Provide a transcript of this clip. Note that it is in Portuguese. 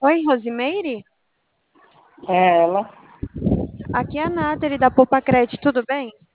Oi, Rosimeire? É ela. Aqui é a Nathalie da Poupa Cred, tudo bem?